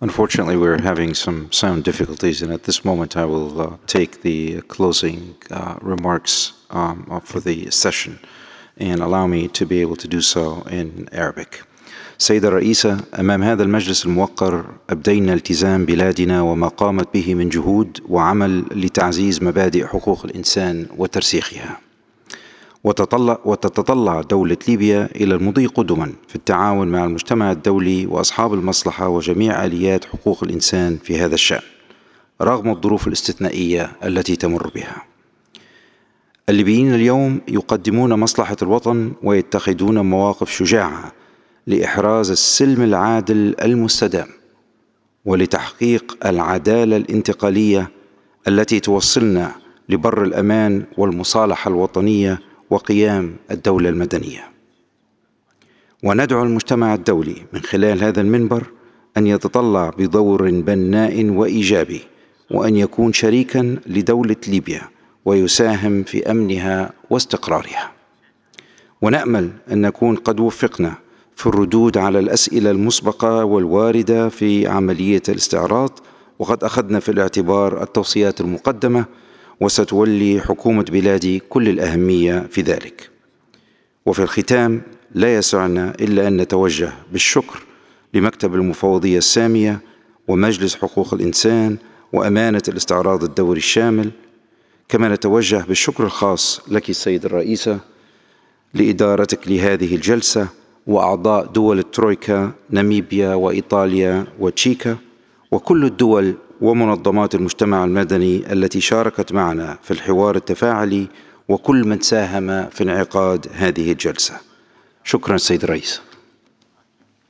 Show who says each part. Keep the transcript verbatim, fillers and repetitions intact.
Speaker 1: Unfortunately, we're having some sound difficulties, and at this moment, I will uh, take the closing uh, remarks um, for the session, and allow me to be able to do so in Arabic. سيدة الرئيسة، أمام هذا المجلس الموقر أبدينا التزام بلادنا وما قامت به من جهود وعمل لتعزيز مبادئ حقوق الإنسان وترسيخها. وتطلع وتتطلع دولة ليبيا إلى المضي قدما في التعاون مع المجتمع الدولي وأصحاب المصلحة وجميع آليات حقوق الإنسان في هذا الشأن، رغم الظروف الاستثنائية التي تمر بها. الليبيين اليوم يقدمون مصلحة الوطن ويتخذون مواقف شجاعة لإحراز السلم العادل المستدام ولتحقيق العدالة الانتقالية التي توصلنا لبر الأمان والمصالحة الوطنية وقيام الدولة المدنية. وندعو المجتمع الدولي من خلال هذا المنبر أن يتطلع بدور بناء وإيجابي، وأن يكون شريكا لدولة ليبيا ويساهم في أمنها واستقرارها. ونأمل أن نكون قد وفقنا في الردود على الأسئلة المسبقة والواردة في عملية الاستعراض، وقد أخذنا في الاعتبار التوصيات المقدمة، وستولي حكومة بلادي كل الأهمية في ذلك. وفي الختام لا يسعنا إلا أن نتوجه بالشكر لمكتب المفوضية السامية ومجلس حقوق الإنسان وأمانة الاستعراض الدوري الشامل، كما نتوجه بالشكر الخاص لك السيد الرئيسة لإدارتك لهذه الجلسة، وأعضاء دول الترويكا ناميبيا وإيطاليا وتشيكا، وكل الدول ومنظمات المجتمع المدني التي شاركت معنا في الحوار التفاعلي، وكل من ساهم في انعقاد هذه الجلسة. شكرا سيد الرئيس.